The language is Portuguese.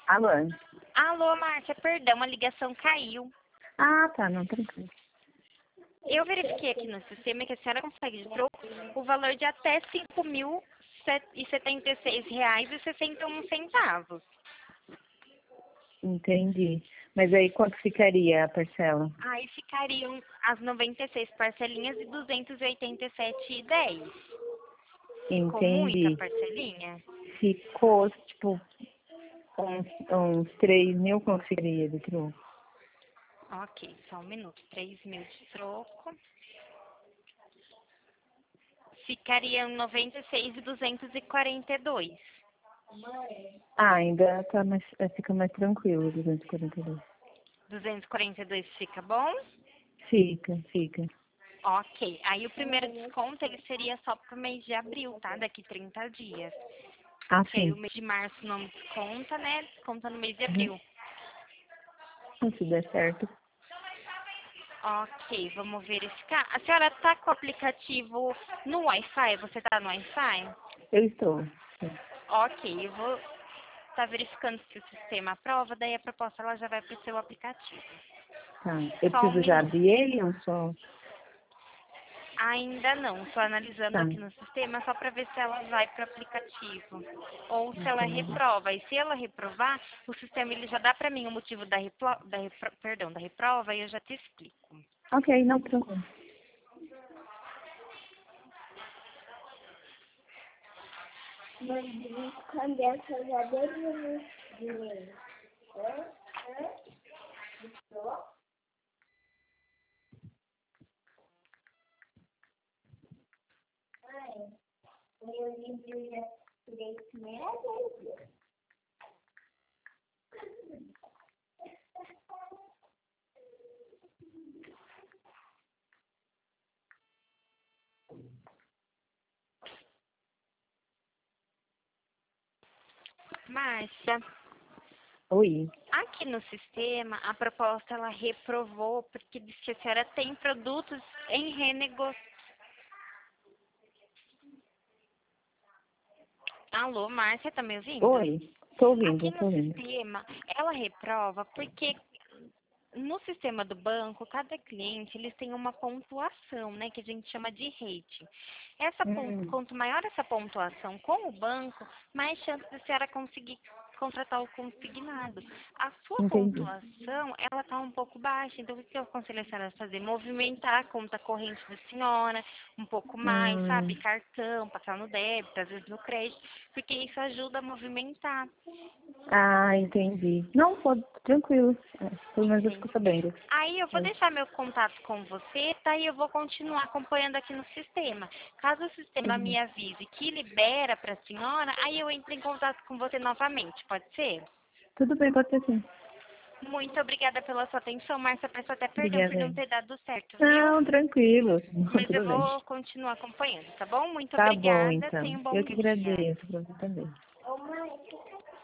Alô? Alô, Márcia, perdão, a ligação caiu. Ah, tá, não, tranquilo. Eu verifiquei aqui no sistema que a senhora consegue de troco o valor de até R$ 5.076,61. Entendi. Mas aí quanto ficaria a parcela? Aí ficariam as 96 parcelinhas de R$ 287,10. Ficou muita Entendi. parcelinha? Ficou, tipo, uns 3 mil, quanto ficaria de troco? Ok, só um minuto. 3.000 de troco. Ficariam 96.242. Ah, ainda tá mais, fica mais tranquilo, 242. 242 fica bom? Fica. Ok. Aí o primeiro desconto ele seria só pro mês de abril, tá? Daqui 30 dias. Ah, Que aí o sim. mês de março não desconta, né? Desconta no mês de Uhum. abril. Se der certo. Ok, vamos verificar. A senhora tá com o aplicativo no Wi-Fi? Você tá no Wi-Fi? Eu estou. Sim. Ok, eu vou estar verificando se o sistema aprova, daí a proposta ela já vai para o seu aplicativo. Tá. Eu Só um preciso já minuto. abrir ele ou só? Ainda não, estou analisando Tá. aqui no sistema só para ver se ela vai para o aplicativo ou se ela Entendi. reprova. E se ela reprovar, o sistema ele já dá para mim o motivo da reprova e eu já te explico. Ok, não, tranquilo. Mas quando eu já dei dinheiro. Meu livro já tirei a primeira vez. Márcia, Oi. aqui no sistema a proposta ela reprovou porque diz que a senhora tem produtos em renegociação. Alô, Márcia, tá me ouvindo? Oi. Tô ouvindo, Aqui tô no ouvindo. sistema, ela reprova porque no sistema do banco, cada cliente, eles têm uma pontuação, né, que a gente chama de rating. Hum, Quanto maior essa pontuação com o banco, mais chance de a senhora conseguir contratar o consignado. A sua entendi. pontuação, ela está um pouco baixa, então o que eu aconselho a senhora a fazer? Movimentar a conta corrente da senhora um pouco mais, sabe? Hum, Cartão, passar no débito, às vezes no crédito, porque isso ajuda a movimentar. entendi. Não, pode, tranquilo. Pelo menos eu Entende? fico sabendo. Aí eu vou É. deixar meu contato com você, tá? E eu vou continuar acompanhando aqui no sistema. Caso o sistema Uhum. me avise que libera para a senhora, aí eu entro em contato com você novamente, pode ser? Tudo bem, pode ser sim. Muito obrigada pela sua atenção, Márcia. Peço até perdão por Obrigada não aí. ter dado certo, viu? Não, tranquilo. Mas eu Tudo bem. vou continuar acompanhando, tá bom? Muito Tá bom, obrigada. então. Tenha um bom Eu que dia. agradeço pra você também.